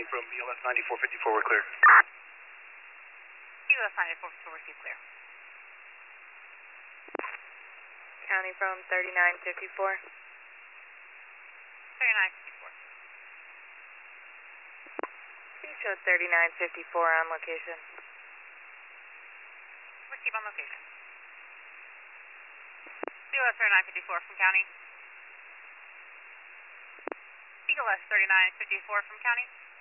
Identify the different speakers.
Speaker 1: County from ELS 9454, we're clear.
Speaker 2: ELS 9454, receive clear.
Speaker 3: County from 3954.
Speaker 2: 3954.
Speaker 3: Please show 3954 on location.
Speaker 2: Receive on location. ELS 3954 from County. ELS 3954 from County.